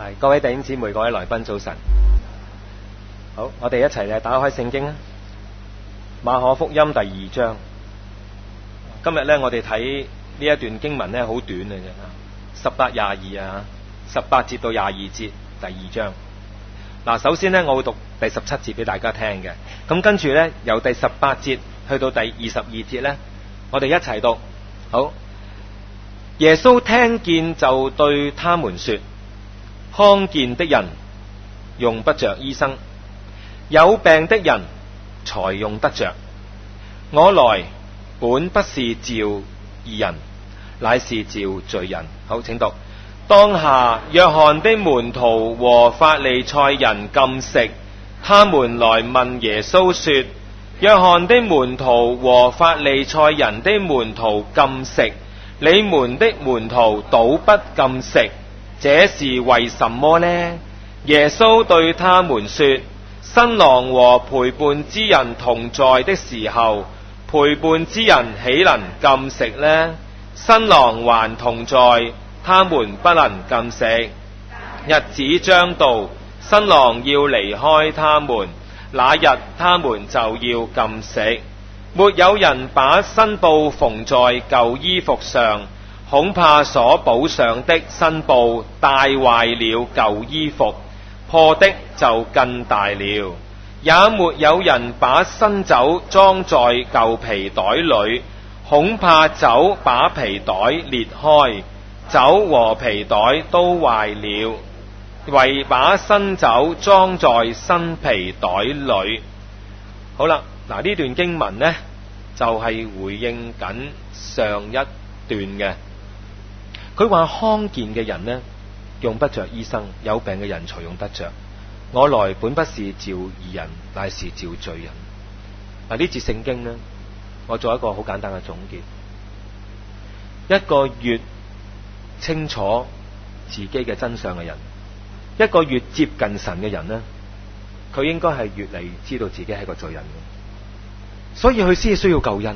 係，各位弟兄姊妹、各位來賓早晨。好，我哋一齊嚟打開聖經啊，馬可福音第2章。今日呢，我哋睇呢一段經文呢，好短嘅啫，18、22啊，18節到22節，第2章。嗱，首先呢，我會讀第17節俾大家聽嘅。咁跟住呢，由第18節去到第22節呢，我哋一齊讀。好，耶穌聽見就對他們說：康健的人用不着醫生，有病的人才用得着。我來本不是召義人，乃是召罪人。好，請讀。當下約翰的門徒和法利賽人禁食，他們來問耶穌說：約翰的門徒和法利賽人的門徒禁食，你們的門徒倒不禁食，這是為什麼呢？耶穌對他們說：新郎和陪伴之人同在的時候，陪伴之人豈能禁食呢？新郎還同在，他們不能禁食。日子將到，新郎要離開他們，那日他們就要禁食。沒有人把新布縫在舊衣服上，恐怕所補上的新布帶壞了舊衣服，破的就更大了。也沒有人把新酒裝在舊皮袋裏，恐怕酒把皮袋裂開，酒和皮袋都壞了，唯把新酒裝在新皮袋裏。好啦，嗱，呢段經文呢，就係回應緊上一段嘅。佢話康健嘅人呢，用不着醫生，有病嘅人才用得着。我來本不是召義人，乃是召罪人。嗱，呢節聖經呢，我做一個好簡單嘅總結。一個越清楚自己嘅真相嘅人，一個越接近神嘅人呢，佢應該係越嚟知道自己係個罪人嘅，所以佢先需要救恩。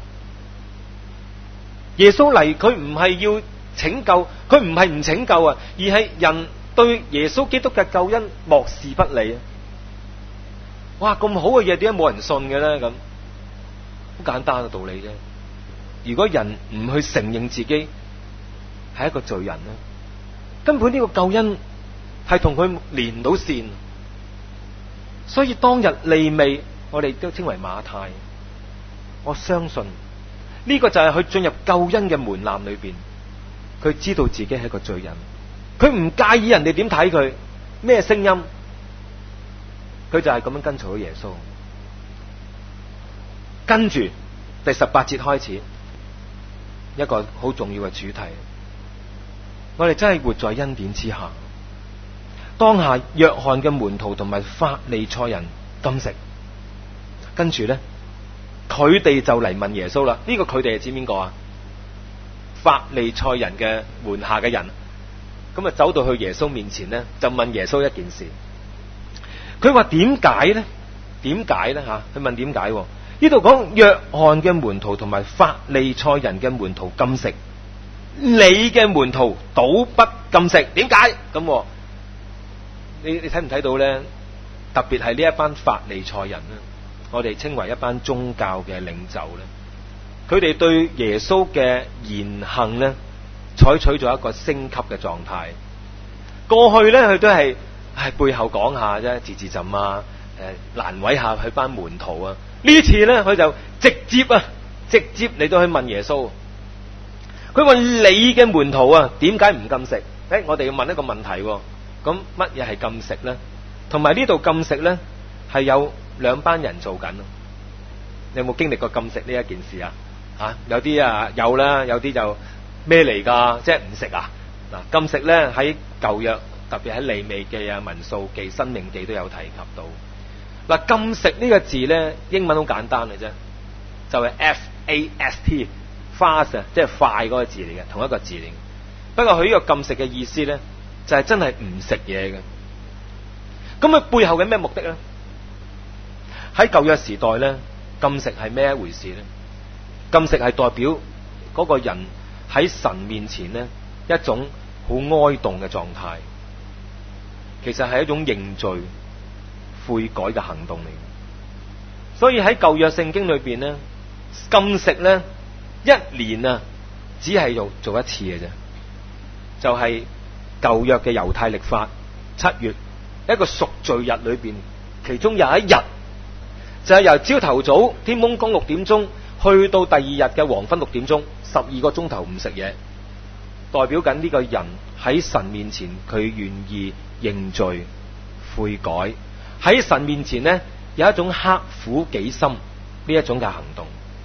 耶穌嚟，佢唔係要拯救，佢唔係唔拯救啊，而係人對耶穌基督嘅救恩漠視不理啊！哇，咁好嘅嘢點解冇人信嘅咧？咁好簡單嘅道理啫。如果人唔去承認自己係一個罪人咧，根本呢個救恩係同佢連唔到線。所以當日利未，我哋都稱為馬太。我相信呢個就係佢進入救恩嘅門檻裏邊，佢知道自己係一個罪人，佢唔介意人哋點睇佢，咩聲音，佢就係咁樣跟隨咗耶穌。跟住第18節開始，一個好重要嘅主題，我哋真係活在恩典之下。當下約翰嘅門徒同埋法利賽人禁食，跟住呢，佢哋就嚟問耶穌啦。呢個佢哋係指邊個啊？法利賽人嘅門下嘅人，咁啊走到去耶穌面前呢，就問耶穌一件事。佢話點解呢？點解呢？吓，佢問點解？呢度講約翰嘅門徒同埋法利賽人嘅門徒禁食，你嘅門徒倒不禁食，點解？咁你睇唔睇到呢？特別係呢一班法利賽人呢，我哋稱為一班宗教嘅領袖呢，佢哋對耶穌嘅言行呢，採取咗一個升級嘅狀態。過去呢，佢都係背後講下啫，自浸啊，難為下佢班門徒啊。呢次呢，佢就直接嚟到去問耶穌。佢話你嘅門徒啊，點解唔禁食？我哋要問一個問題。咁乜嘢係禁食呢？同埋呢度禁食呢，係有兩班人做緊。你有冇經歷過禁食呢一件事啊？有啲有啦，有啲就咩嚟噶？即係唔食啊！嗱，禁食呢，喺舊約，特別喺利未記啊、民數記、申命記都有提及到。嗱，禁食呢個字呢，英文好簡單嘅啫，就係 fast，fast 即係快嗰個字嚟嘅，同一個字嚟。不過佢呢個禁食嘅意思呢，就係真係唔食嘢嘅。咁佢背後嘅咩目的呢？喺舊約時代呢，禁食係咩一回事呢？禁食係代表嗰個人喺神面前呢，一種好哀慟嘅狀態。 其實係一種認罪悔改嘅行動嚟。所以喺舊約聖經裏邊咧，禁食咧一年啊只係做一次嘅啫，就係舊約嘅猶太曆法7月一個贖罪日裏邊，其中有一日就係由朝頭早天蒙光6點鐘去到第二日嘅黃昏6點鐘，12個鐘頭唔食嘢，代表緊呢個人喺神面前佢願意認罪悔改，喺神面前呢有一種刻苦己心呢一種嘅行動。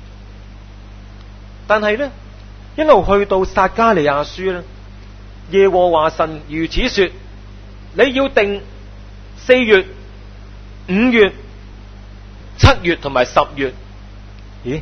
但係呢，一路去到撒迦利亞書呢，耶和華神如此說：你要定4月、5月、7月同埋10月，咦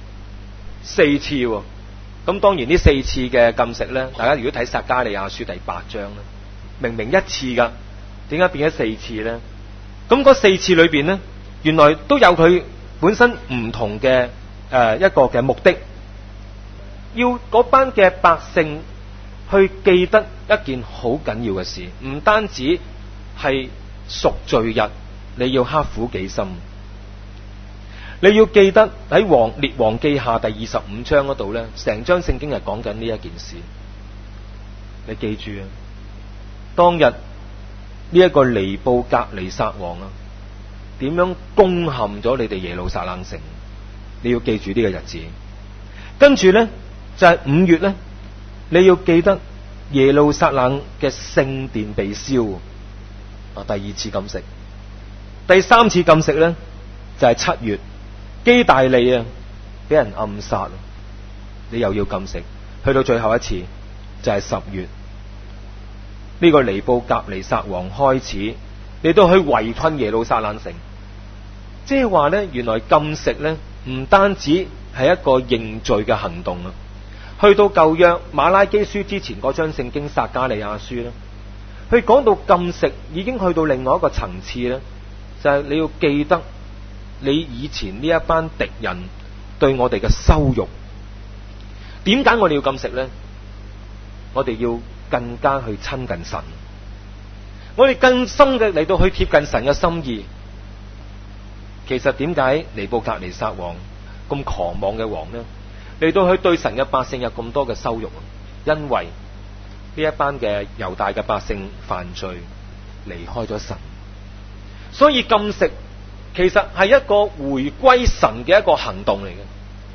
，4次喎。咁當然呢4次嘅禁食呢，大家如果睇撒迦利亞書第8章呢，明明一次噶，點解變咗4次呢？咁嗰4次裏邊呢，原來都有佢本身唔同嘅一個嘅目的，要嗰班嘅百姓去記得一件好緊要嘅事，唔單止係贖罪日，你要刻苦己心，你要記得喺列王記下第25章嗰度呢，成章聖經係講緊呢一件事。你記住啊，當日呢一個尼布甲尼撒王啊，點樣攻陷咗你哋耶路撒冷城？你要記住呢個日子。跟住呢，就係5月呢，你要記得耶路撒冷嘅聖殿被燒啊，第2次禁食。第3次禁食呢，就係7月，基大利啊俾人暗殺，你又要禁食。去到最後一次就係10月，呢個尼布甲尼撒王開始你都去圍困耶路撒冷城。即係話呢，原來禁食呢唔單止係一個認罪嘅行動啊。去到舊約馬拉基書之前嗰章聖經撒迦利亞書呢，佢講到禁食已經去到另外一個層次呢，就係你要記得你以前呢一班敵人對我哋嘅羞辱。點解我哋要禁食呢？我哋要更加去親近神，我哋更深嘅嚟到去貼近神嘅心意。其實點解尼布甲尼撒王咁狂妄嘅王呢？嚟到去對神嘅百姓有咁多嘅羞辱，因為呢一班嘅猶大嘅百姓犯罪離開咗神，所以禁食其實係一個回歸神嘅一個行動嚟嘅。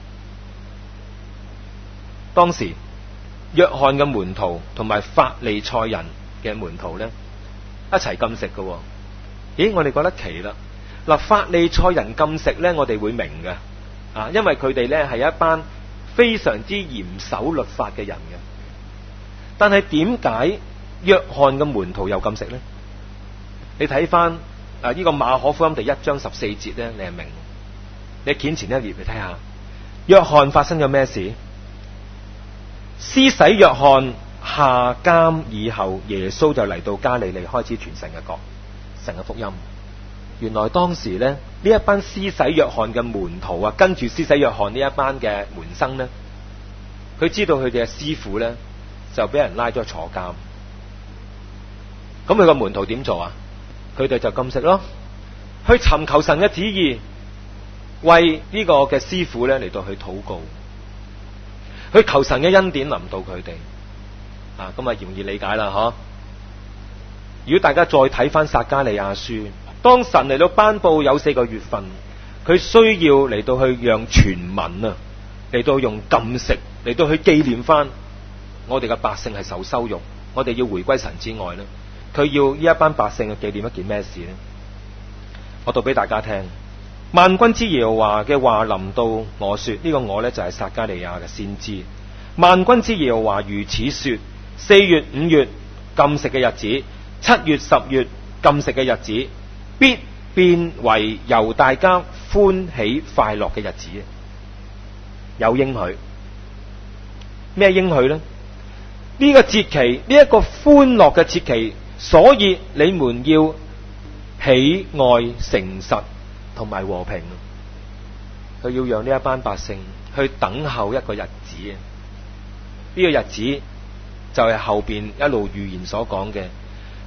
當時約翰嘅門徒同埋法利賽人嘅門徒呢，一齊禁食嘅。咦，我哋覺得奇啦。嗱，法利賽人禁食呢，我哋會明嘅啊，因為佢哋呢係一班非常之嚴守律法嘅人嘅。但係點解約翰嘅門徒又禁食呢？你睇翻呢個馬可福音第1章14節呢，你係明。你掀前一頁嚟睇下，約翰發生咗咩事？施洗約翰下監以後，耶穌就嚟到加利利開始傳神嘅國，神嘅福音。原來當時呢，呢一班施洗約翰嘅門徒啊，跟住施洗約翰呢一班嘅門生呢，佢知道佢哋嘅師傅呢就俾人拉咗坐監。咁佢個門徒點做啊？佢哋就禁食咯，去尋求神嘅旨意，為呢個嘅師傅呢嚟到去禱告，去求神嘅恩典臨到佢哋啊。咁啊容易理解啦，嗬。如果大家再睇翻撒迦利亞書，當神嚟到頒布有4個月份，佢需要嚟到去讓全民啊嚟到用禁食嚟到去紀念翻我哋嘅百姓係受羞辱，我哋要回歸神之外呢，佢要呢一班百姓去紀念一件咩事呢？我讀俾大家聽。萬軍之耶和華嘅話臨到我說，呢個我呢就係撒迦利亞嘅先知。萬軍之耶和華如此說：4月、5月禁食嘅日子，7月、10月禁食嘅日子，必變為由大家歡喜快樂嘅日子。有應許。咩應許呢？呢個節期，呢一個歡樂嘅節期，所以你們要喜愛誠實同埋和平。佢要讓呢一班百姓去等候一個日子。呢個日子就係後邊一路預言所講嘅，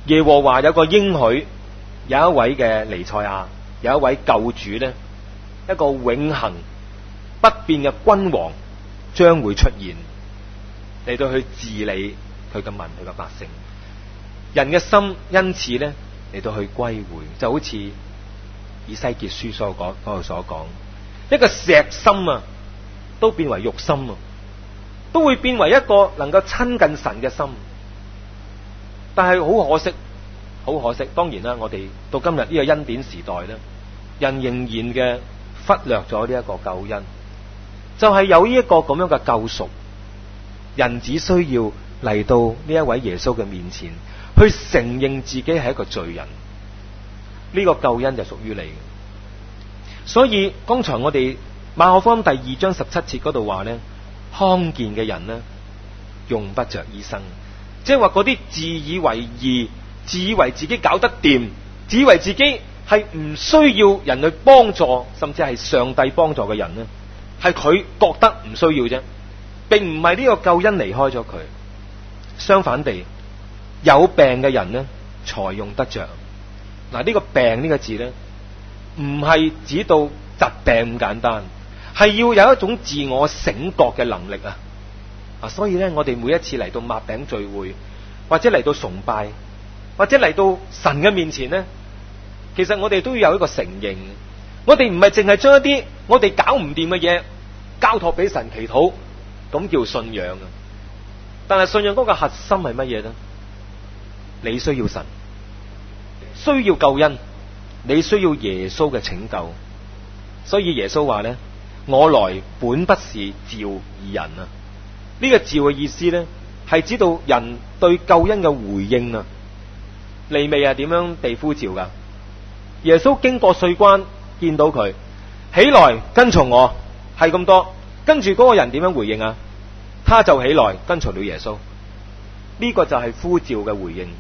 耶和華有個應許，有一位嘅彌賽亞，有一位救主呢，一個永恆不變嘅君王將會出現，嚟到去治理佢嘅民，佢嘅百姓。人嘅心因此呢嚟到去歸回，就好似以西結書嗰度所講，一個石心啊，都變為肉心啊，都會變為一個能夠親近神嘅心。但係好可惜，好可惜。當然啦，我哋到今日呢個恩典時代咧，人仍然嘅忽略咗呢一個救恩，就係有呢一個咁樣嘅救贖，人只需要嚟到呢一位耶穌嘅面前，去承認自己係一個罪人，呢個救恩就屬於你。所以剛才我哋馬可福音第2章17節嗰度話咧，康健嘅人咧，用不着醫生。即係話嗰啲自以為義、自以為自己搞得掂、自以為自己係唔需要人去幫助，甚至係上帝幫助嘅人呢，係佢覺得唔需要啫，並唔係呢個救恩離開咗佢。相反地，有病嘅人呢，才用得着。嗱，呢個病呢個字呢，唔係指到疾病咁簡單，係要有一種自我醒覺嘅能力啊！所以咧，我哋每一次嚟到擘餅聚會，或者嚟到崇拜，或者嚟到神嘅面前呢，其實我哋都要有一個承認，我哋唔係淨係將一啲我哋搞唔掂嘅嘢交託俾神祈禱，咁叫信仰啊！但係信仰嗰個核心係乜嘢呢？你需要神，需要救恩，你需要耶穌嘅拯救。所以耶穌話呢，我來本不是召義人啊！呢個召嘅意思呢，係指到人對救恩嘅回應啊。利未係點樣被呼召噶？耶穌經過稅關，見到佢，起來跟從我，係咁多。跟住嗰個人點樣回應啊？他就起來跟隨了耶穌。呢個就係呼召嘅回應。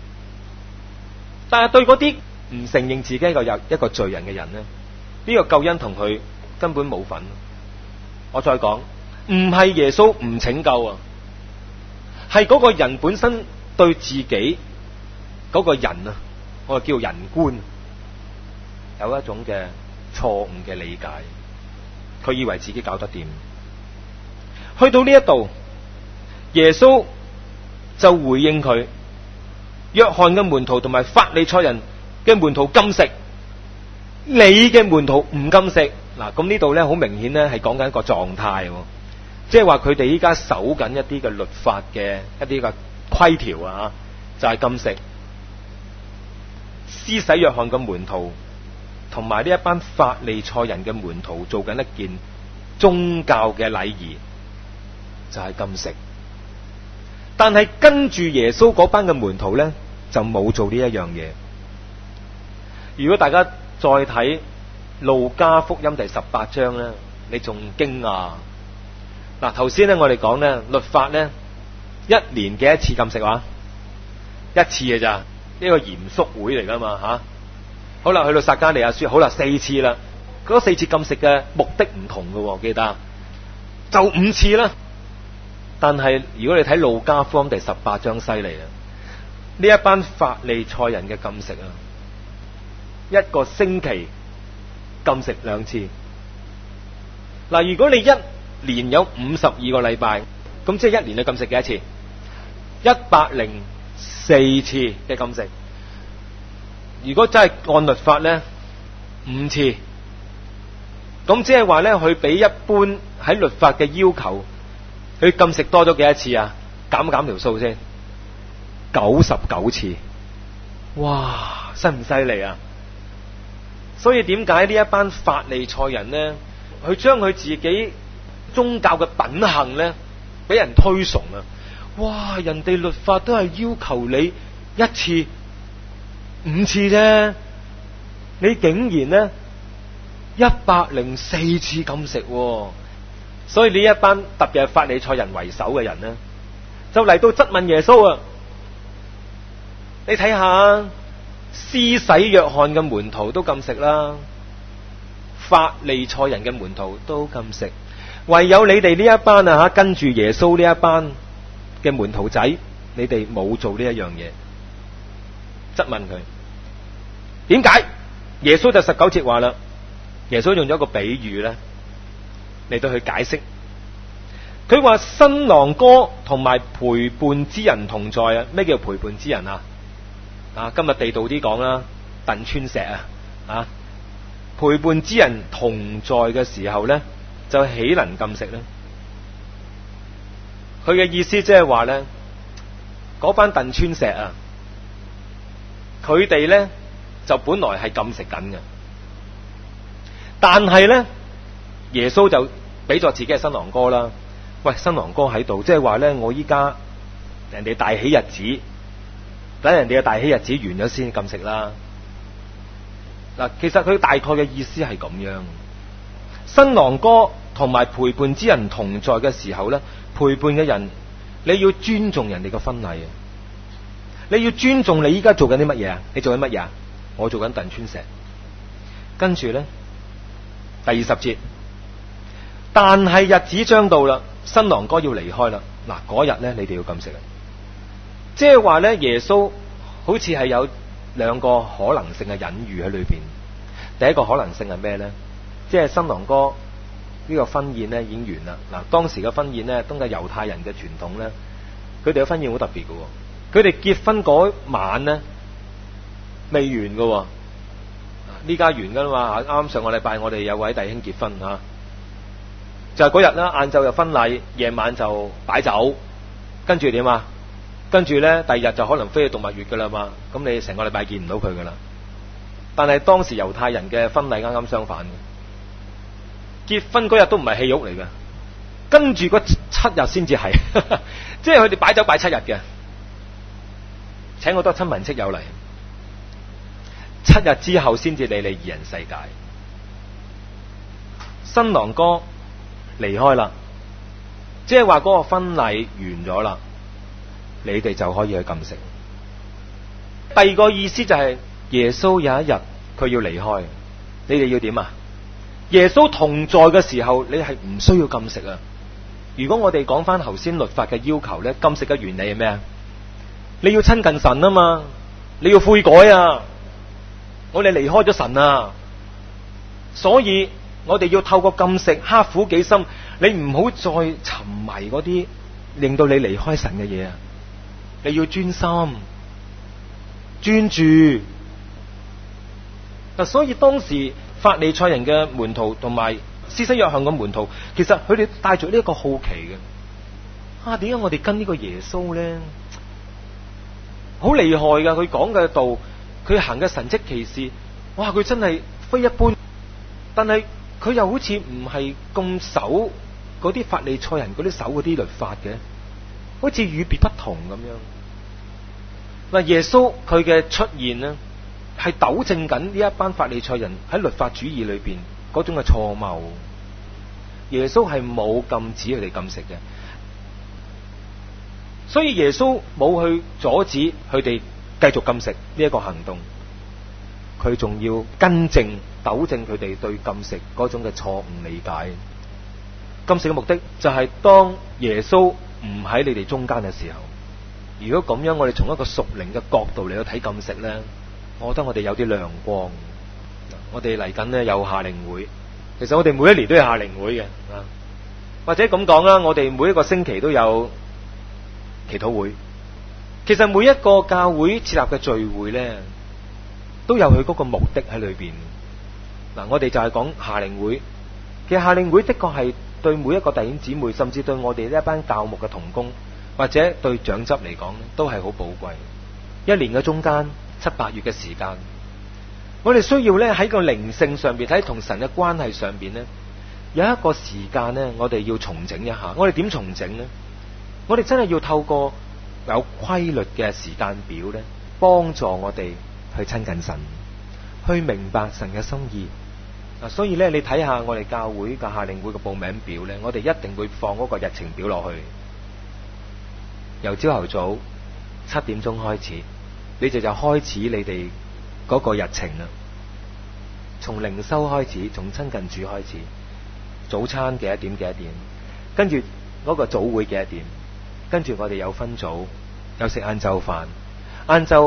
但係對嗰啲唔承認自己一個罪人嘅人呢，呢個救恩同佢根本冇份。我再講，唔係耶穌唔拯救啊，係嗰個人本身對自己嗰個人啊，我叫人觀，有一種嘅錯誤嘅理解，佢以為自己搞得掂。去到呢一度，耶穌就回應佢，約翰嘅門徒同埋法利賽人嘅門徒禁食，你嘅門徒唔禁食。嗱，咁呢度咧好明顯咧係講緊一個狀態，即係話佢哋依家守緊一啲嘅律法嘅一啲嘅規條啊，就係禁食。施洗約翰嘅門徒同埋呢一班法利賽人嘅門徒做緊一件宗教嘅禮儀，就係禁食。但係跟住耶穌嗰班嘅門徒咧就冇做呢一樣嘢。如果大家再睇路加福音第18章咧，你仲驚訝。嗱，頭先咧我哋講咧律法咧一年幾一次禁食話？一次嘅咋？呢個嚴肅會嚟噶嘛吓？好啦，去到撒迦利亞書，好啦，4次啦。嗰4次禁食嘅目的唔同嘅，記得就5次啦。但係如果你睇路加福音第18章犀利啦，呢一班法利賽人嘅禁食啊，一個星期禁食2次。嗱，如果你一年有52個禮拜，咁即係一年你禁食幾多次？104次嘅禁食。如果真係按律法咧，5次，咁即係話咧，佢比一般喺律法嘅要求，佢禁食多咗幾多次啊？減條數先，99次。哇，犀唔犀利啊？所以點解呢一班法利賽人咧，佢將佢自己宗教嘅品行咧，俾人推崇啊！哇，人哋律法都係要求你一次5次啫，你竟然咧104次禁食，所以呢一班特別係法利賽人為首嘅人咧，就嚟到質問耶穌啊！你睇下，施洗約翰嘅門徒都禁食啦，法利賽人嘅門徒都禁食，唯有你哋呢一班啊跟住耶穌呢一班嘅門徒仔，你哋冇做呢一樣嘢。 質問佢點解。耶穌就19節話啦，耶穌用咗一個比喻咧嚟到去解釋。佢話新郎哥同埋陪伴之人同在啊。咩叫陪伴之人啊？今日地道啲講啦，鄧川石啊，陪伴之人同在嘅時候咧，就豈能禁食咧？佢嘅意思即係話咧，嗰班鄧川石啊，佢哋咧就本來係禁食緊嘅，但係咧耶穌就俾咗自己嘅新郎哥啦。喂，新郎哥喺度，即係話咧，我依家人哋大喜日子，等人哋嘅大喜日子完咗先禁食啦。嗱，其實佢大概嘅意思係咁樣，新郎哥同埋陪伴之人同在嘅時候咧，陪伴嘅人你要尊重人哋嘅婚禮啊，你要尊重你依家做緊啲乜嘢啊？你做緊乜嘢啊？我做緊鄧川石。跟住咧第20節，但係日子將到啦，新郎哥要離開啦。嗱，嗰日咧你哋要禁食啊。即係話咧，耶穌好似係有兩個可能性嘅隱喻喺裏邊。第一個可能性係咩咧？即係新郎哥呢個婚宴咧已經完啦。嗱，當時嘅婚宴咧，都係猶太人嘅傳統咧，佢哋嘅婚宴好特別嘅。佢哋結婚嗰晚咧未完嘅，呢家完噶啦嘛。啱上個禮拜我哋有位弟兄結婚吓，就係嗰日啦，晏晝就婚禮，夜晚就擺酒，跟住點啊？跟住咧第二日就可能飛去度蜜月噶啦嘛。咁你成個禮拜見唔到佢噶啦。但係當時猶太人嘅婚禮啱啱相反嘅，結婚嗰日都唔係戲肉嚟嘅，跟住嗰7日先至係，即係佢哋擺酒擺7日嘅，請好多親朋戚友嚟，7日之後先至理你二人世界。新郎哥離開啦，即係話嗰個婚禮完咗啦，你哋就可以去禁食。第二個意思就係耶穌有一日佢要離開，你哋要點啊？耶穌同在嘅時候，你係唔需要禁食啊。如果我哋講翻頭先律法嘅要求咧，禁食嘅原理係咩啊？你要親近神啊嘛，你要悔改啊。我哋離開咗神啊，所以我哋要透過禁食刻苦己心。你唔好再沉迷嗰啲令到你離開神嘅嘢啊！你要專心專注。嗱，所以當時法利賽人嘅門徒同埋施洗約翰嘅門徒，其實佢哋帶住呢一個好奇嘅，點解我哋跟呢個耶穌咧？好厲害噶！佢講嘅道，佢行嘅神蹟奇事，哇！佢真係非一般。但係佢又好似唔係咁守嗰啲法利賽人嗰啲守嗰啲律法嘅，好似與別不同咁樣。嗱，耶穌佢嘅出現呢，係糾正緊呢一班法利賽人喺律法主義裏邊嗰種嘅錯謬。耶穌係冇禁止佢哋禁食嘅，所以耶穌冇去阻止佢哋繼續禁食呢一個行動，佢仲要更正糾正佢哋對禁食嗰種嘅錯誤理解。禁食嘅目的就係當耶穌唔喺你哋中間嘅時候。如果咁樣，我哋從一個屬靈嘅角度嚟到睇禁食咧，我覺得我哋有啲亮光。我哋嚟緊咧有夏令會，其實我哋每一年都有夏令會嘅，或者咁講啦，我哋每一個星期都有祈禱會。其實每一個教會設立嘅聚會咧，都有佢嗰個目的喺裏邊。嗱，我哋就係講夏令會。其實夏令會的確係對每一個弟兄姊妹，甚至對我哋呢一班教牧嘅同工，或者對長執嚟講，都係好寶貴。一年嘅中間7、8月嘅時間，我哋需要咧喺個靈性上邊，喺同神嘅關係上邊咧，有一個時間咧，我哋要重整一下。我哋點重整呢？我哋真係要透過有規律嘅時間表咧，幫助我哋去親近神，去明白神嘅心意。所以咧，你睇下我哋教會嘅夏令會嘅報名表咧，我哋一定會放嗰個日程表落去。由朝頭早7點鐘開始，你就開始你哋嗰個日程啦。從靈修開始，從親近主開始，早餐幾多點幾多點，跟住嗰個早會幾多點，跟住我哋有分組，有食晏晝飯，晏晝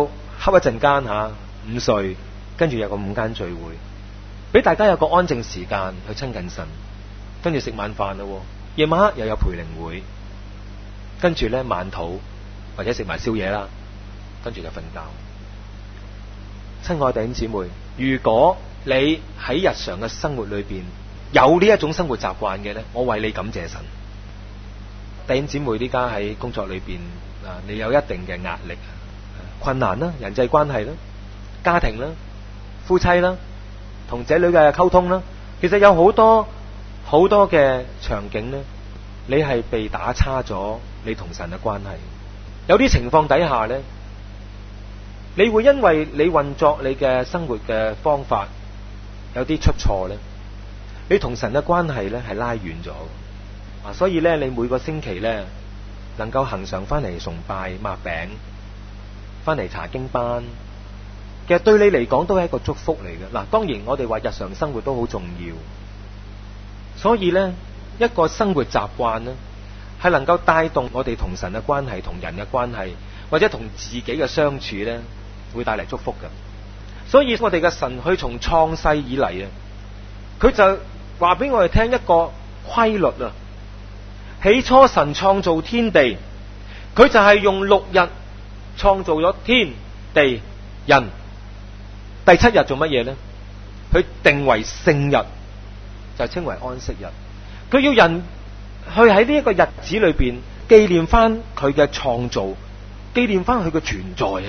瞌一陣間吓，午睡，跟住有個午間聚會，俾大家有個安靜時間去親近神，跟住食晚飯咯，夜晚黑又有培靈會，跟住咧晚禱或者食埋宵夜啦，跟住就瞓覺。親愛弟兄姊妹，如果你喺日常嘅生活裏邊有呢一種生活習慣嘅咧，我為你感謝神。弟兄姊妹，呢家喺工作裏邊啊，你有一定嘅壓力、困難啦、人際關係啦、家庭啦、夫妻啦、同仔女嘅溝通啦，其實有好多嘅場景咧，你係被打叉咗你同神嘅關係。有啲情況底下咧，你會因為你運作你嘅生活嘅方法有啲出錯咧，你同神嘅關係咧係拉遠咗啊！所以咧，你每個星期咧能夠恆常翻嚟崇拜、擘餅、翻嚟查經班，其實對你嚟講都係一個祝福嚟嘅。嗱，當然我哋話日常生活都好重要，所以咧一個生活習慣咧係能夠帶動我哋同神嘅關係、同人嘅關係，或者同自己嘅相處咧，會帶嚟祝福嘅。所以我哋嘅神去從創世以嚟啊，佢就話俾我哋聽一個規律啊。起初神創造天地，佢就係用6日創造咗天地人。第7日做乜嘢呢？佢定為聖日，就稱為安息日。佢要人去喺呢一個日子裏邊紀念翻佢嘅創造，紀念翻佢嘅存在啊！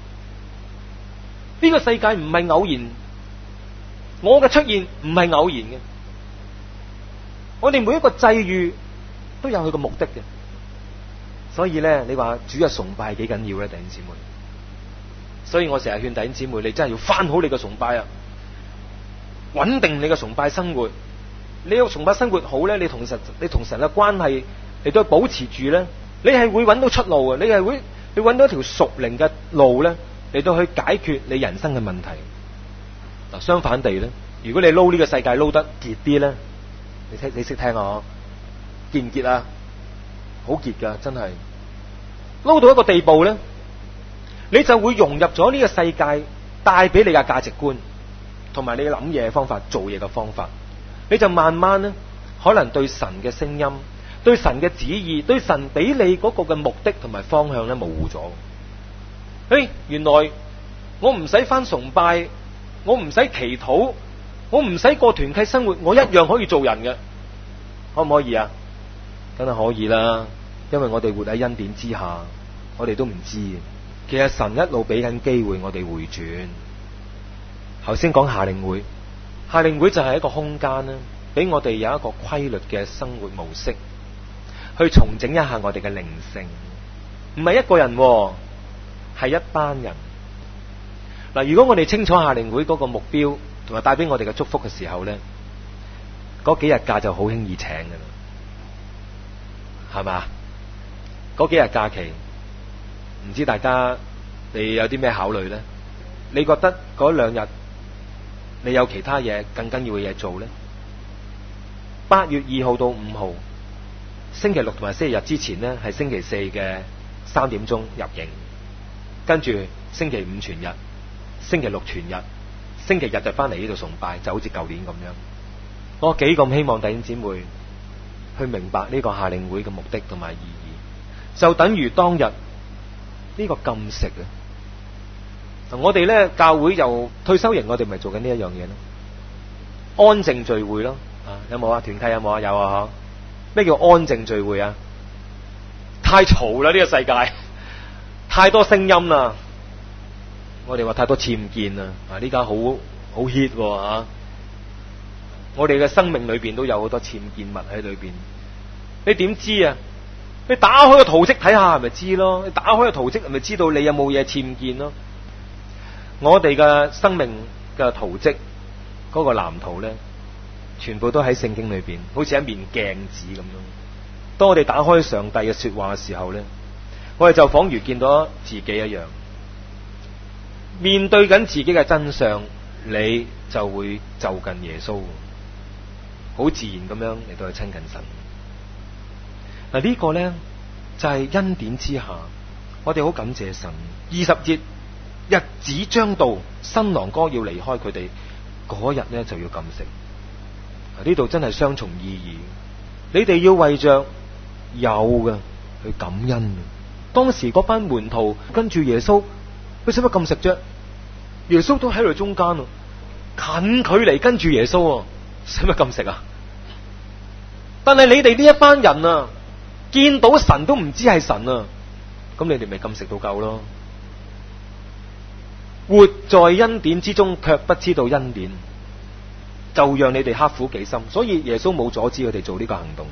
呢個世界唔係偶然，我嘅出現唔係偶然嘅。我哋每一個際遇都有佢個目的嘅，所以咧，你話主日崇拜係幾緊要咧，弟兄姊妹？所以我成日勸弟兄姊妹，你真係要翻好你嘅崇拜啊，穩定你嘅崇拜生活。你有崇拜生活好咧，你同神嘅關係你都保持住咧，你係會揾到出路嘅，你揾到一條屬靈嘅路咧，嚟到去解決你人生嘅問題。嗱，相反地咧，如果你撈呢個世界撈得結啲咧，你識聽啊？結唔結啊？好結噶，真係撈到一個地步咧，你就會融入咗呢個世界帶俾你嘅價值觀，同埋你諗嘢方法、做嘢嘅方法，你就慢慢咧，可能對神嘅聲音、對神嘅旨意、對神俾你嗰個嘅目的同埋方向咧模糊咗。原來我唔使返崇拜，我唔使祈禱，我唔使過團契生活，我一樣可以做人嘅，可唔可以啊？梗係可以啦，因為我哋活喺恩典之下，我哋都唔知。其實神一路俾緊機會我哋回轉。頭先講夏令會，夏令會就係一個空間啦，俾我哋有一個規律嘅生活模式，去重整一下我哋嘅靈性。唔係一個人，係一班人。嗱，如果我哋清楚夏令會嗰個目標同埋帶俾我哋嘅祝福嘅時候咧，嗰幾日假就好輕易請噶啦。係嘛？嗰幾日假期，唔知大家你有啲咩考慮呢？你覺得嗰2日你有其他嘢更緊要嘅嘢做呢？8月2號到5號，星期六同埋星期日之前呢，係星期4嘅3點鐘入營，跟住星期5全日，星期6全日，星期日就翻嚟呢度崇拜，就好似舊年咁樣。我幾咁希望弟兄姊妹去明白呢個夏令會嘅目的同埋意義，就等於當日呢個禁食啊！我哋咧教會由退休營，我哋咪做緊呢一樣嘢咯，安靜聚會咯。有冇啊？團契有冇啊？有啊！咩叫安靜聚會啊？太嘈啦！呢個世界太多聲音啦，我哋話太多僭建啦。呢家好 hit 啊！我哋嘅生命裏邊都有好多僭建物喺裏邊，你點知啊？你打開個圖則睇下，係咪知咯？你打開個圖則，係咪知道你有冇嘢僭建咯？我哋嘅生命嘅圖則嗰個藍圖咧，全部都喺聖經裏邊，好似一面鏡子咁樣。當我哋打開上帝嘅說話嘅時候咧，我哋就仿如見到自己一樣，面對緊自己嘅真相，你就會就近耶穌。好自然咁樣嚟到去親近神。嗱，呢個咧就係恩典之下，我哋好感謝神。20節日子將到，新郎哥要離開佢哋嗰日咧，就要禁食。呢度真係雙重意義。你哋要為着有嘅去感恩。當時嗰班門徒跟住耶穌，佢使乜禁食啫？耶穌都喺佢中間咯，近距離跟住耶穌，使乜禁食啊？但係你哋呢一班人啊，見到神都唔知係神啊，咁你哋咪禁食到夠咯？活在恩典之中，卻不知道恩典，就讓你哋刻苦己心。所以耶穌冇阻止佢哋做呢個行動，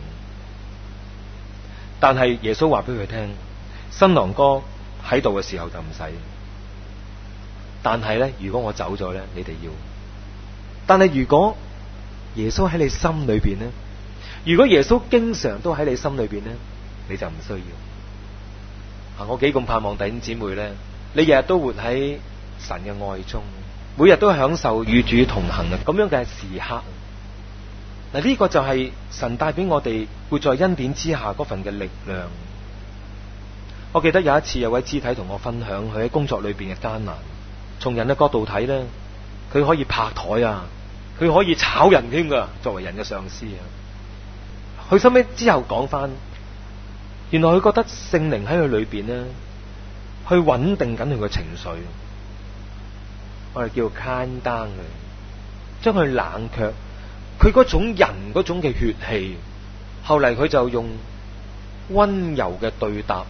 但係耶穌話俾佢聽，新郎哥喺度嘅時候就唔使，但係咧，如果我走咗咧，你哋要。但係如果耶穌喺你心裏邊咧，如果耶穌經常都喺你心裏邊咧，你就唔需要。我幾咁盼望弟兄姊妹咧，你日日都活喺神嘅愛中，每日都享受與主同行嘅咁樣嘅時刻。嗱，呢個就係神帶俾我哋活在恩典之下嗰份嘅力量。我記得有一次有位肢體同我分享佢喺工作裏邊嘅艱難。從人嘅角度睇咧，佢可以拍台啊，佢可以炒人添噶，作為人嘅上司啊。佢收尾之後講翻，原來佢覺得聖靈喺佢裏邊咧，去穩定緊佢嘅情緒。我哋叫 calm down 佢，將佢冷卻，佢嗰種人嗰種嘅血氣。後嚟佢就用溫柔嘅對答，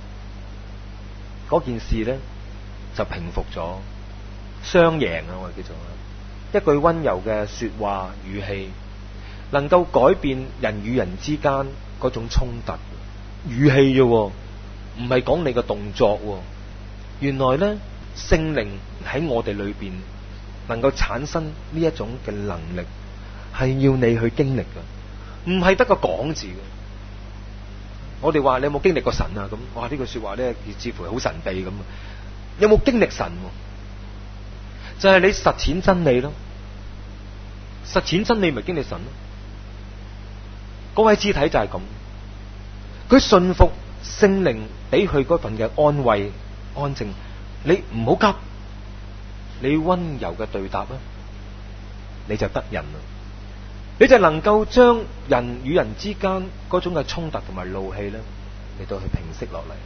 嗰件事咧就平復咗，雙贏啊！我哋叫做一句溫柔嘅說話語氣，能夠改變人與人之間嗰種衝突。語氣啫，唔係講你嘅動作。原來咧，聖靈喺我哋裏邊能夠產生呢一種嘅能力，係要你去經歷嘅，唔係得個講字嘅。我哋話你有冇經歷過神啊？咁哇，呢句說話咧，似乎好神秘咁。有冇經歷神？就係你實踐真理咯，實踐真理咪經歷神咯。嗰位肢體就係咁，佢信服聖靈俾佢嗰份嘅安慰、安靜。你唔好急，你溫柔嘅對答啊，你就得人啦，你就能夠將人與人之間嗰種嘅衝突同埋怒氣咧，嚟到去平息落嚟。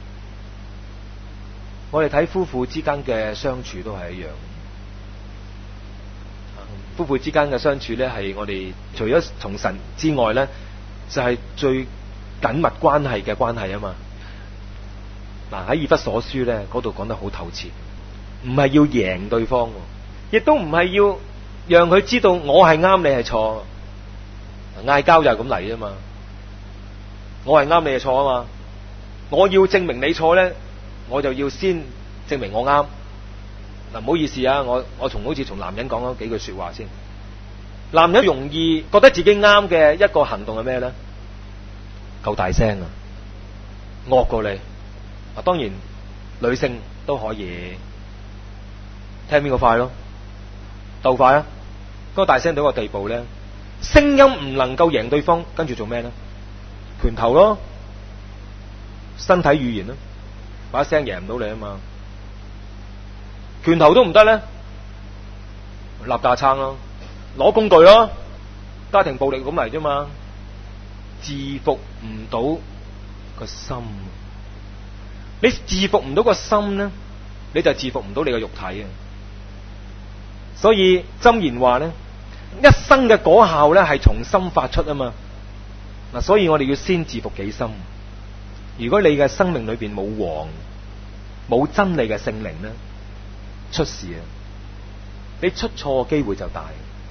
我哋睇夫婦之間嘅相處都係一樣，夫婦之間嘅相處咧，係我哋除咗從神之外咧，就係最緊密關係嘅關係啊嘛。嗱，喺以弗所書咧，嗰度講得好透徹，唔係要贏對方，亦都唔係要讓佢知道我係啱，你係錯。嗌交就係咁嚟啫嘛，我係啱，你係錯啊嘛。我要證明你錯咧，我就要先證明我啱。嗱，唔好意思啊，我好似從男人講咗幾句說話先。男人容易覺得自己啱嘅一個行動係咩咧？夠大聲啊，惡過你。當然女性都可以聽邊個快咯，鬥快啊！嗰個大聲到個地步咧，聲音唔能夠贏對方，跟住做咩咧？拳頭咯，身體語言咯，把聲贏唔到你啊嘛！拳頭都唔得咧，立架撐咯，攞工具咯，家庭暴力咁嚟啫嘛，制服唔到個心。你制服唔到個心咧，你就制服唔到你個肉體啊！所以箴言話咧，一生嘅果效咧係從心發出啊嘛。嗱，所以我哋要先制服己心。如果你嘅生命裏邊冇王、冇真理嘅聖靈咧，出事啊！你出錯嘅機會就大。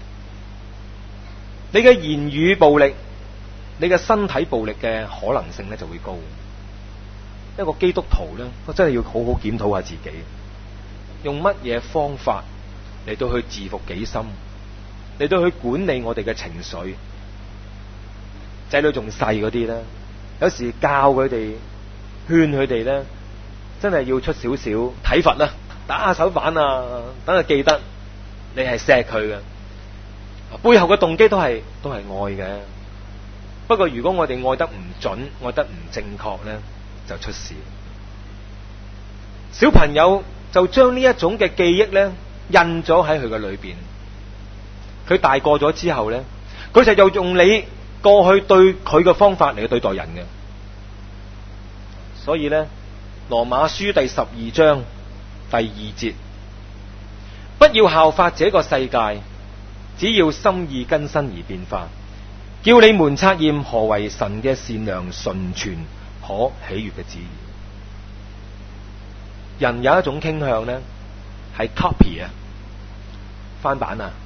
你嘅言語暴力、你嘅身體暴力嘅可能性咧就會高。一個基督徒咧，我真係要好好檢討下自己，用乜嘢方法嚟到去治服己心，嚟到去管理我哋嘅情緒。仔女仲細嗰啲咧，有時教佢哋、勸佢哋咧，真係要出少少體罰啦，打下手板啊，等佢記得你係錫佢嘅，背後嘅動機都係愛嘅。不過如果我哋愛得唔準、愛得唔正確咧，就出事。小朋友就將呢一種嘅記憶咧印咗喺佢嘅裏邊。佢大個咗之後咧，佢就又用你過去對佢嘅方法嚟對待人嘅。所以咧，羅馬書第12章第2節，不要效法這個世界，只要心意更新而變化，叫你們察驗何為神嘅善良、純全、可喜悅嘅旨意。人有一種傾向咧，係 copy 啊，翻版啊，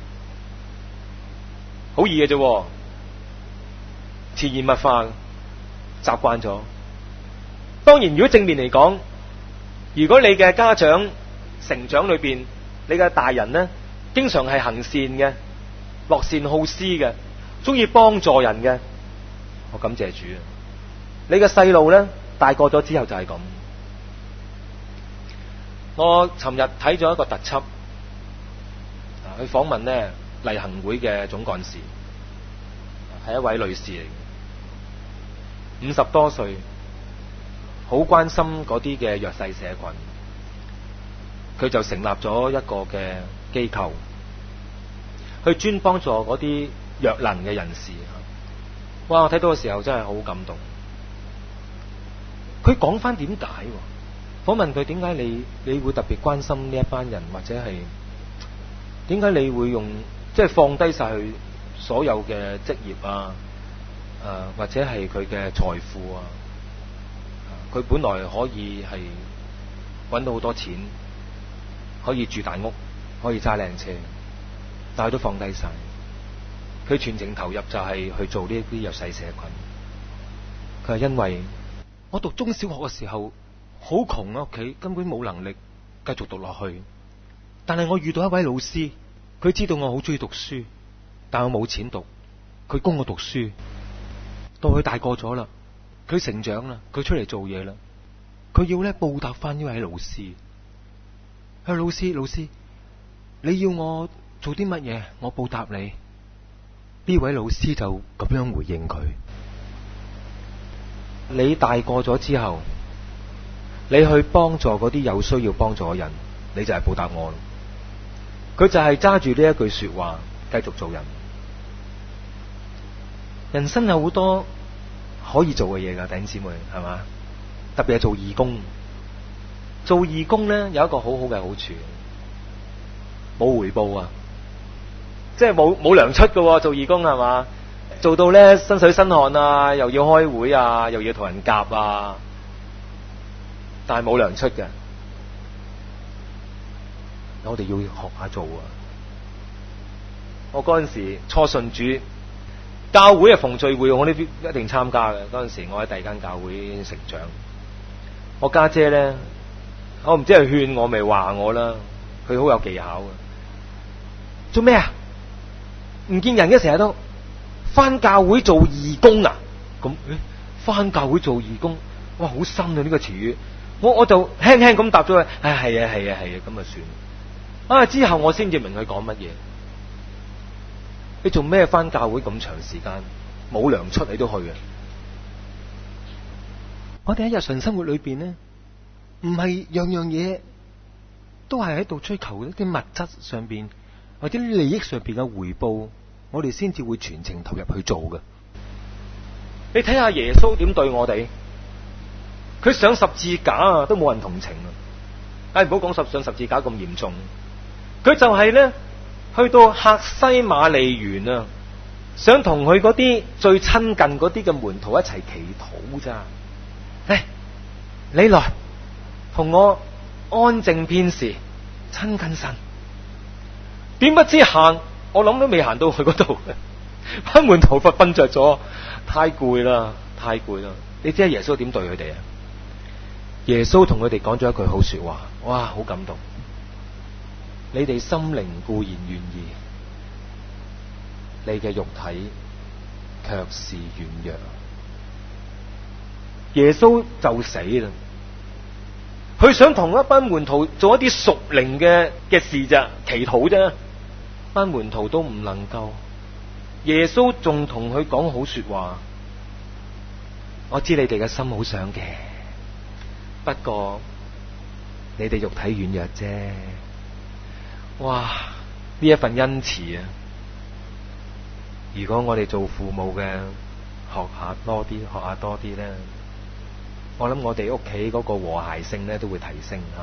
好易嘅啫，潛移默化，習慣咗。當然，如果正面嚟講，如果你嘅家長成長裏邊，你嘅大人呢，經常係行善嘅，樂善好施嘅，中意幫助人嘅，我感謝主啊！你嘅細路呢，大個咗之後就係咁。我尋日睇咗一個特輯，去訪問呢勵行會嘅總幹事，係一位女士嚟嘅，50多歲，好關心嗰啲嘅弱勢社群。佢就成立咗一個嘅機構，去專幫助嗰啲弱能嘅人士。哇！我睇到嘅時候真係好感動。佢講翻點解？訪問佢點解你會特別關心呢一班人，或者係點解你會用即係放低晒佢所有嘅職業啊，或者係佢嘅財富啊？佢本來可以係搵到好多錢，可以住大屋，可以揸靚車，但係都放低晒。佢全程投入就係去做呢一啲弱勢社群。佢係因為我讀中小學嘅時候好窮啊，屋企根本冇能力繼續讀落去。但係我遇到一位老師，佢知道我好中意讀書，但我冇錢讀，佢供我讀書。到佢大個咗啦，佢成長啦，佢出嚟做嘢啦，佢要咧報答翻呢位老師。佢話老師，你要我做啲乜嘢？我報答你。呢位老師就咁樣回應佢：你大個咗之後，你去幫助嗰啲有需要幫助嘅人，你就係報答我。佢就係揸住呢一句說話，繼續做人。人生有好多可以做嘅嘢噶，弟兄姊妹，係嘛？特別係做義工。做義工咧有一個好好嘅好處，冇回報啊，即係冇糧出噶。做義工係嘛？做到咧身水身汗啊，又要開會啊，又要同人夾啊，但係冇糧出嘅。我哋要學下做啊！我嗰陣時初信主，教會啊逢聚會我都一定參加嘅。嗰陣時我喺第二間教會成長，我家姐咧，我唔知係勸我咪話我啦，佢好有技巧嘅。做咩啊？唔見人嘅，成日都返教會做義工啊！咁返教會做義工，哇，好深啊呢個詞語。我就輕輕咁答咗佢，係啊係啊咁啊算。之後我先至明佢講乜嘢。你做咩返教會咁長時間，冇糧出你都去啊？我哋喺日常生活裏邊呢，唔係樣樣嘢都係喺度追求一啲物質上邊或者利益上邊嘅回報，我哋先至會全程投入去做嘅。你睇下耶穌點對我哋，佢上十字架啊，都冇人同情啊！唔好講上十字架咁嚴重，佢就係咧去到客西馬尼園啊，想同佢嗰啲最親近嗰啲嘅門徒一齊祈禱咋。你來同我安靜片時，親近神。點不知行，我諗都未行到去嗰度，班門徒瞓着咗，太攰啦。你知耶穌點對佢哋啊？耶穌同佢哋講咗一句好說話，哇，好感動。你哋心靈固然願意，你嘅肉體卻是軟弱。耶穌就死啦，佢想同一班門徒做一啲屬靈嘅事咋，祈禱啫。班門徒都唔能夠，耶穌仲同佢講好說話。我知你哋嘅心好想嘅，不過你哋肉體軟弱啫。哇！呢一份恩慈啊！如果我哋做父母嘅學下多啲咧，我諗我哋屋企嗰個和諧性咧都會提升吓。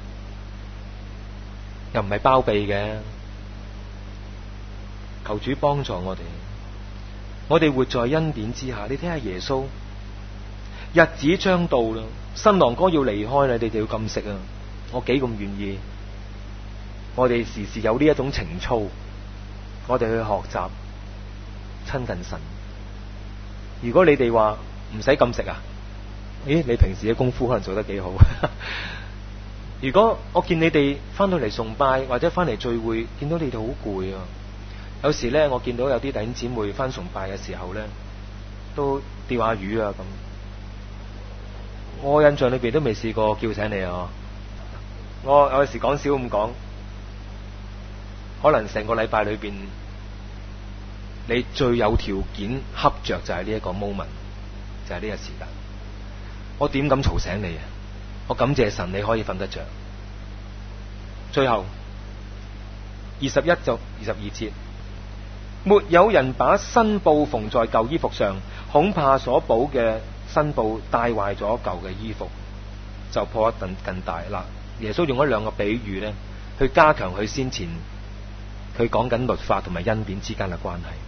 又唔係包庇嘅，求主幫助我哋。我哋活在恩典之下。你睇下耶穌，日子將到啦，新郎哥要離開啦，你哋要禁食啊！我幾咁願意，我哋時時有呢一種情操，我哋去學習親近神。如果你哋話唔使禁食啊，咦？你平時嘅功夫可能做得幾好。如果我見你哋翻到嚟崇拜或者翻嚟聚會，見到你哋好攰啊，有時咧我見到有啲弟兄姊妹翻崇拜嘅時候咧，都釣下魚啊咁。我印象裏邊都未試過叫醒你啊！我有時講少咁講，可能成個禮拜裏邊，你最有條件恰着就係呢一個 moment， 就係呢個時間。我點敢嘈醒你啊？我感謝神，你可以瞓得着。最後21到22節，沒有人把新布縫在舊衣服上，恐怕所補嘅新布帶壞咗舊嘅衣服，就破得更大。嗱，耶穌用咗兩個比喻咧，去加強佢先前佢講緊律法同埋恩典之間嘅關係。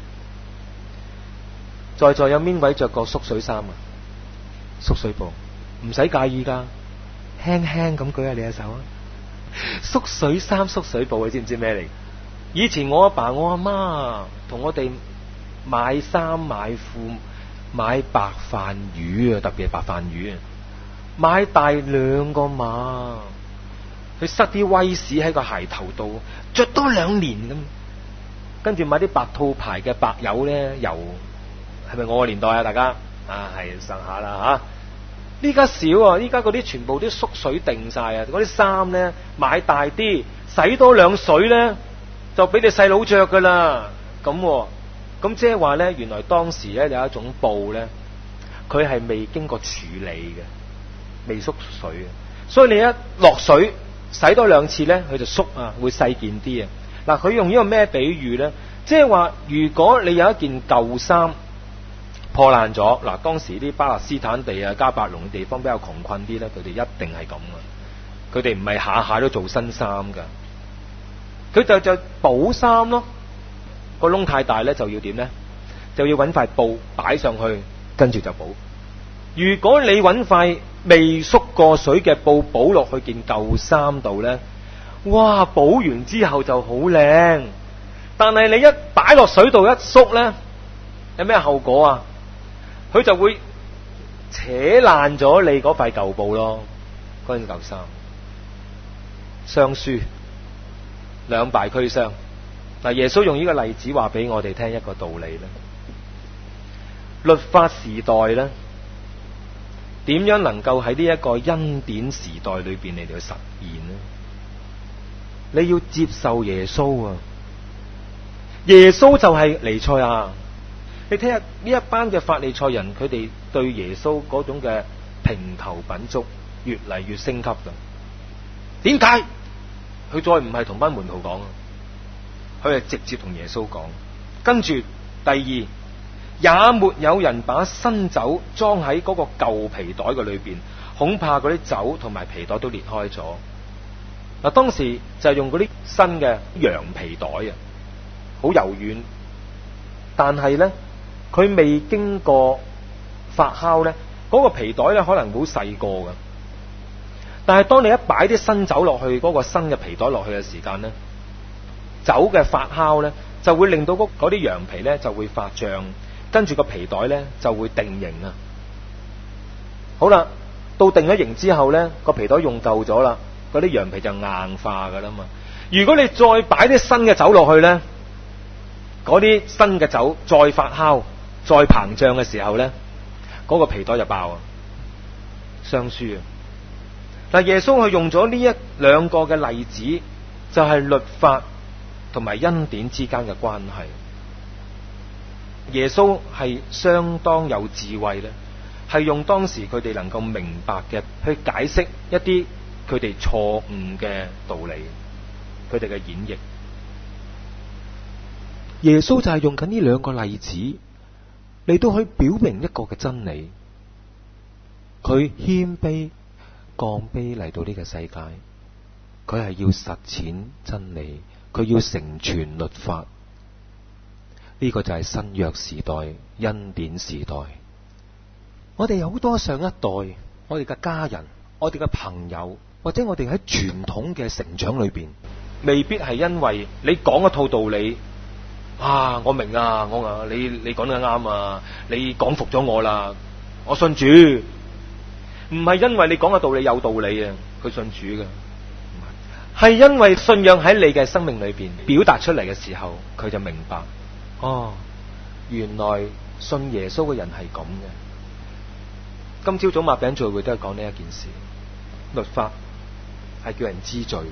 在座有邊位着過縮水衫啊？縮水布唔使介意噶，輕輕咁舉下你嘅手啊！縮水衫、縮水布，你知唔知咩嚟？以前我阿爸、我阿媽同我哋買衫、買褲、買白飯魚啊，特別係白飯魚啊，買大2個碼，佢塞啲威士喺個鞋頭度，着多2年咁，跟住買啲白兔牌嘅白油咧，油係咪我個年代啊？大家啊，係上下啦吓。呢家少啊！依家嗰啲全部啲縮水定晒啊！嗰啲衫咧買大啲，洗多2水咧就俾你細佬着噶啦。咁即係話咧，原來當時咧有一種布咧，佢係未經過處理嘅，未縮水嘅，所以你一落水洗多2次咧，佢就縮啊，會細件啲啊。嗱，佢用呢個咩比喻咧？即係話，如果你有一件舊衫破爛咗，嗱，當時啲巴勒斯坦地啊、加百隆嘅地方比較窮困啲咧，佢哋一定係咁啊！佢哋唔係下下都做新衫噶，佢就補衫咯。個窿太大咧，就要點咧？就要揾塊布擺上去，跟住就補。如果你揾塊未縮過水嘅布補落去件舊衫度咧，哇！補完之後就好靚，但係你一擺落水度一縮咧，有咩後果啊？佢就會扯爛咗你嗰塊舊布咯，嗰件舊衫。雙輸，兩敗俱傷。嗱，耶穌用呢個例子話俾我哋聽一個道理咧。律法時代咧，點樣能夠喺呢一個恩典時代裏邊嚟到實現呢？你要接受耶穌啊！耶穌就係彌賽亞。你睇下呢一班嘅法利賽人，佢哋對耶穌嗰種嘅評頭品足越嚟越升級噶。點解？佢再唔係同班門徒講，佢係直接同耶穌講。跟住第二，也沒有人把新酒裝喺嗰個舊皮袋嘅裏邊，恐怕嗰啲酒同埋皮袋都裂開咗。嗱，當時就係用嗰啲新嘅羊皮袋啊，好柔軟，但係咧，佢未經過發酵咧，嗰個皮袋咧可能好細個嘅。但係當你一擺啲新酒落去嗰個新嘅皮袋落去嘅時間咧，酒嘅發酵咧就會令到嗰啲羊皮咧就會發脹，跟住個皮袋咧就會定型啊。好啦，到定咗型之後咧，個皮袋用夠咗啦，嗰啲羊皮就硬化噶啦嘛。如果你再擺啲新嘅酒落去咧，嗰啲新嘅酒再發酵、再膨脹嘅時候咧，嗰個皮袋就爆啊，雙輸啊！嗱，耶穌佢用咗呢兩個嘅例子，就係律法同埋恩典之間嘅關係。耶穌係相當有智慧咧，係用當時佢哋能夠明白嘅去解釋一啲佢哋錯誤嘅道理，佢哋嘅演繹。 耶穌就係用緊呢兩個例子嚟到去表明一個嘅真理。佢謙卑降卑嚟到呢個世界，佢係要實踐真理，佢要成全律法。呢個就係新約時代、恩典時代。我哋有好多上一代，我哋嘅家人、我哋嘅朋友，或者我哋喺傳統嘅成長裏邊， 未必係因為你講一套道理啊，我明啊，你講得啱啊，你講服咗我啦，我信主。唔係因為你講嘅道理有道理啊，佢信主嘅，係因為信仰喺你嘅生命裏邊表達出嚟嘅時候，佢就明白，哦，原來信耶穌嘅人係咁嘅。今朝早擘餅聚會都係講呢一件事，律法係叫人知罪，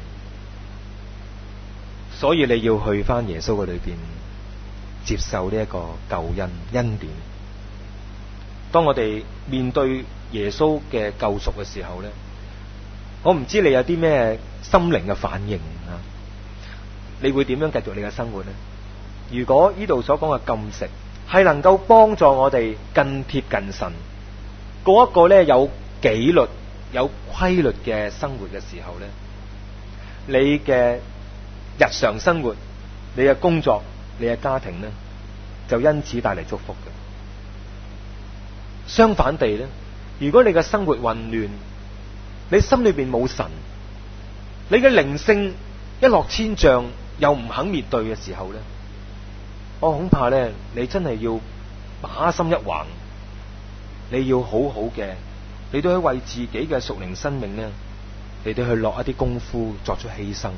所以你要去返耶穌嘅裏邊接受呢一個救恩典。當我哋面對耶穌嘅救贖嘅時候咧，我唔知你有啲咩心靈嘅反應啊？你會點樣繼續你嘅生活咧？如果呢度所講嘅禁食係能夠幫助我哋更貼近神，過一個咧有紀律、有規律嘅生活嘅時候咧，你嘅日常生活、你嘅工作、你嘅家庭咧，就因此帶嚟祝福嘅。相反地咧，如果你嘅生活混亂，你心裏邊冇神，你嘅靈性一落千丈，又唔肯面對嘅時候咧，我恐怕咧，你真係要把心一橫，你要好好嘅，你都去為自己嘅屬靈生命咧，你都去落一啲功夫，作出犧牲，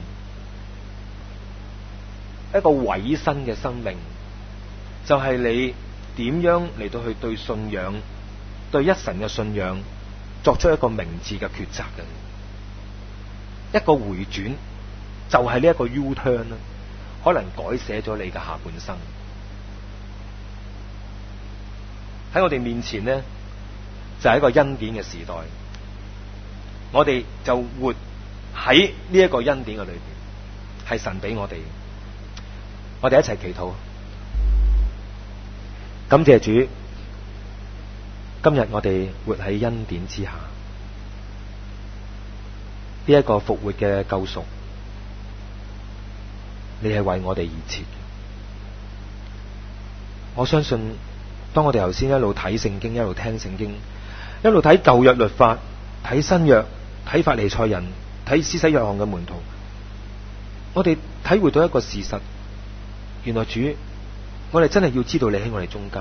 一個委身嘅生命，就係你點樣嚟到去對信仰、對一神嘅信仰作出一個明智嘅抉擇嘅，一個回轉就係呢一個 U-turn 啦，可能改寫咗你嘅下半生。喺我哋面前呢，就係一個恩典嘅時代，我哋就活喺呢一個恩典嘅裏邊，係神俾我哋。我哋一齊祈禱，感謝主，今日我哋活喺恩典之下，呢一個復活嘅救贖，你係為我哋而設嘅。我相信當我哋頭先一路睇聖經，一路聽聖經，一路睇舊約律法，睇新約，睇法利賽人，睇施洗約翰嘅門徒，我哋體會到一個事實，原來主，我哋真係要知道你喺我哋中間，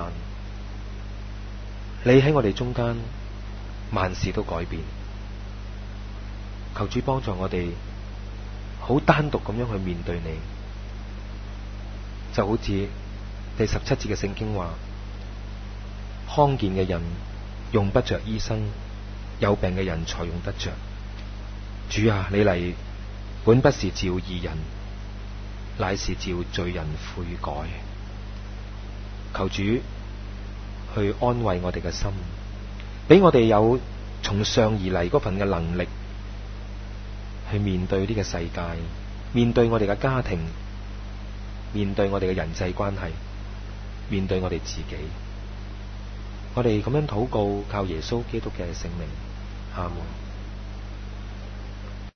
你喺我哋中間，萬事都改變。求主幫助我哋好單獨咁樣去面對你，就好似第17節嘅聖經話，康健嘅人用不着醫生，有病嘅人才用得着。主啊，你嚟本不是召義人，乃是召罪人悔改。求主去安慰我哋嘅心，俾我哋有從上而嚟嗰份嘅能力，去面對呢個世界，面對我哋嘅家庭，面對我哋嘅人際關係，面對我哋自己。我哋咁樣禱告，靠耶穌基督嘅聖名，阿門。